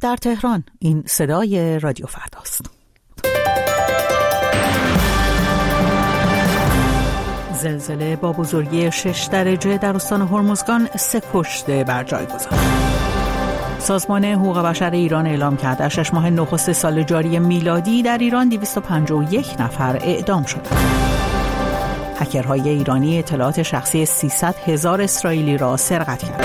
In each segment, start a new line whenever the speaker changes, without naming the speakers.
در تهران. این صدای رادیو فرداست. زلزله با بزرگی 6 درجه در استان هرمزگان 3 کشته بر جای گذاشت. سازمان حقوق بشر ایران اعلام کرد در 6 ماه نخست سال جاری میلادی در ایران 251 نفر اعدام شدند. هکرهای ایرانی اطلاعات شخصی 300,000 اسرائیلی را سرقت کردند.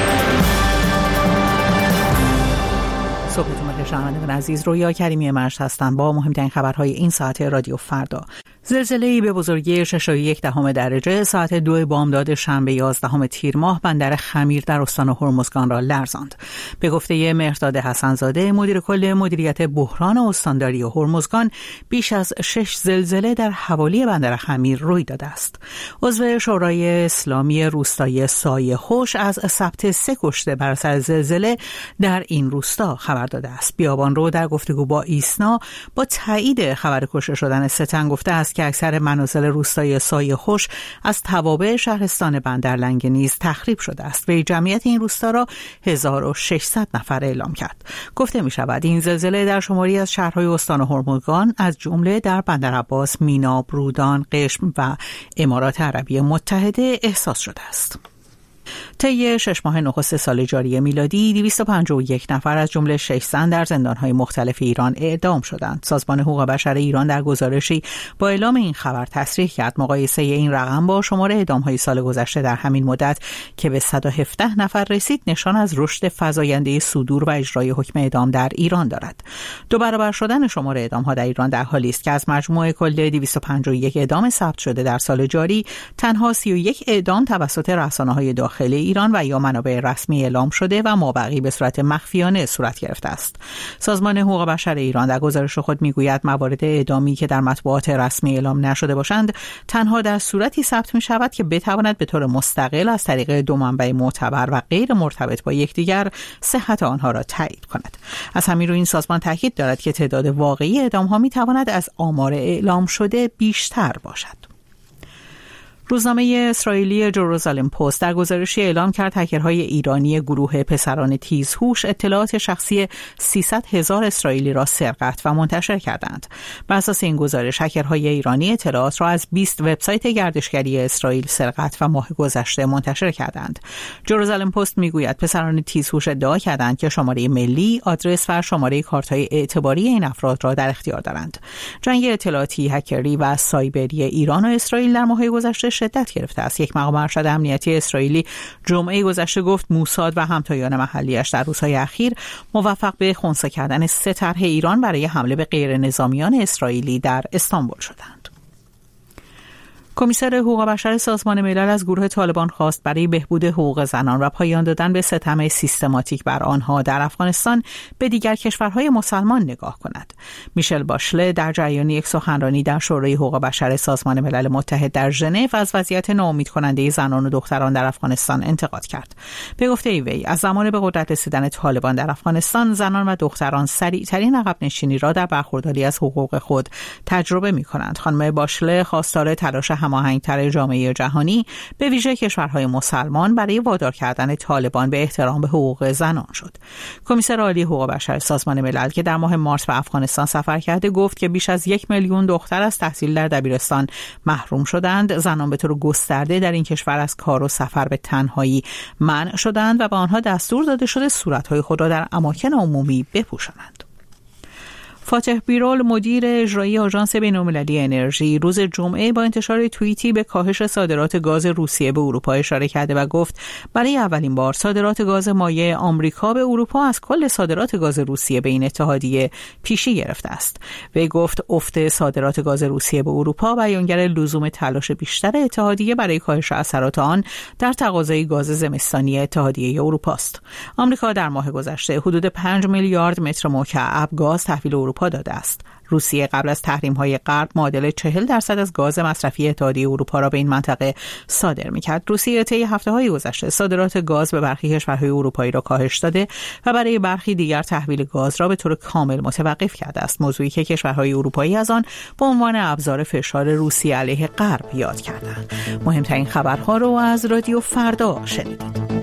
صبحتون بخیر شنوندگان عزیز، رویا کریمی مشت هستم با مهمترین خبرهای این ساعت رادیو فردا. زلزله‌ای به بزرگی 6.1 درجه ساعت 2 بامداد شنبه 11 تیر ماه بندر خمیر در استان هرمزگان را لرزاند. به گفته مهرداد حسن‌زاده، مدیر کل مدیریت بحران استانداری هرمزگان، بیش از 6 زلزله در حوالی بندر خمیر روی داده است. عضو شورای اسلامی روستای سایه خوش از ثبت 3 کشته بر اثر زلزله در این روستا خبر داده است. بیابانرو در گفتگو با ایسنا با تایید خبر کشته شدن 3 تن گفته است که اکثر منازل روستای سایه خوش از توابع شهرستان بندرلنگ نیز تخریب شده است. به جمعیت این روستا را 1600 نفر اعلام کرد. گفته می شود این زلزله در شماری از شهرهای استان هرمزگان از جمله در بندرعباس، مینا، رودان، قشم و امارات عربی متحده احساس شده است. طی 6 ماه نخست سال جاری میلادی 251 نفر از جمله 6 زن در زندان‌های مختلف ایران اعدام شدند. سازمان حقوق بشر ایران در گزارشی با اعلام این خبر تصریح کرد مقایسه این رقم با شمار اعدام‌های سال گذشته در همین مدت که به 117 نفر رسید نشان از رشد فزاینده صدور و اجرای حکم اعدام در ایران دارد. 2 برابر شدن شمار اعدام‌ها در ایران در حالی است که از مجموع کل 251 اعدام ثبت شده در سال جاری تنها 31 اعدام توسط رسانه‌های داخلی ایران و یا منابع رسمی اعلام شده و مابقی به صورت مخفیانه صورت گرفته است. سازمان حقوق بشر ایران در گزارش خود میگوید موارد اعدامی که در مطبوعات رسمی اعلام نشده باشند تنها در صورتی ثبت می شود که بتواند به طور مستقل از طریق 2 منبع معتبر و غیر مرتبط با یکدیگر صحت آنها را تایید کند. از همین رو این سازمان تاکید دارد که تعداد واقعی اعدام ها می تواند از آمار اعلام شده بیشتر باشد. روزنامه اسرائیلی جروزالم پست در گزارشی اعلام کرد هکرهای ایرانی گروه پسران تیزهوش اطلاعات شخصی 300,000 اسرائیلی را سرقت و منتشر کردند. بر اساس این گزارش هکرهای ایرانی اطلاعات را از 20 وبسایت گردشگری اسرائیل سرقت و ماه گذشته منتشر کردند. جروزالم پست میگوید پسران تیزهوش ادعا کردند که شماره ملی، آدرس و شماره کارت‌های اعتباری این افراد را در اختیار دارند. جنگ اطلاعاتی، هکری و سایبری ایران و اسرائیل در ماه گذشته شدت گرفته است. یک مقام ارشد امنیتی اسرائیلی جمعه گذشته گفت موساد و همتایان محلیش در روزهای اخیر موفق به خنثی کردن 3 طرح ایران برای حمله به غیر نظامیان اسرائیلی در استانبول شدند. کمیسر حقوق بشر سازمان ملل از گروه طالبان خواست برای بهبود حقوق زنان و پایان دادن به ستم سیستماتیک بر آنها در افغانستان به دیگر کشورهای مسلمان نگاه کند. میشل باشله در جریان یک سخنرانی در شورای حقوق بشر سازمان ملل متحد در ژنو از وضعیت ناامیدکننده زنان و دختران در افغانستان انتقاد کرد. به گفته وی از زمان به قدرت رسیدن طالبان در افغانستان زنان و دختران سریعترین عقب نشینی را در برخورداری از حقوق خود تجربه می‌کنند. خانم باشله خواستار تلاش هماهنگ‌تر جامعه جهانی به ویژه کشورهای مسلمان برای وادار کردن طالبان به احترام به حقوق زنان شد. کمیسر عالی حقوق بشر سازمان ملل که در ماه مارس به افغانستان سفر کرده گفت که بیش از 1 میلیون دختر از تحصیل در دبیرستان محروم شدند. زنان به طور گسترده در این کشور از کار و سفر به تنهایی منع شدند و به آنها دستور داده شده صورتهای خود را در اماکن عمومی بپوشانند. فاتح بیرول مدیر اجرایی آژانس بین‌المللی انرژی روز جمعه با انتشار توییتی به کاهش صادرات گاز روسیه به اروپا اشاره کرده و گفت برای اولین بار صادرات گاز مایع آمریکا به اروپا از کل صادرات گاز روسیه به این اتحادیه پیشی گرفته است. وی گفت افت صادرات گاز روسیه به اروپا بیانگر لزوم تلاش بیشتر اتحادیه برای کاهش اثرات آن در تقاضای گاز زمستانی اتحادیه اروپا است. آمریکا در ماه گذشته حدود 5 میلیارد متر مکعب گاز تحویل اروپا داده است. روسیه قبل از تحریم‌های غرب معادل 40% از گاز مصرفی اتحادیه اروپا را به این منطقه صادر می‌کرد. روسیه طی هفته‌های گذشته صادرات گاز به برخی کشورهای اروپایی را کاهش داده و برای برخی دیگر تحویل گاز را به طور کامل متوقف کرده است. موضوعی که کشورهای اروپایی از آن به عنوان ابزار فشار روسیه علیه غرب یاد کردند. مهمترین خبرها را از رادیو فردا شنیدید.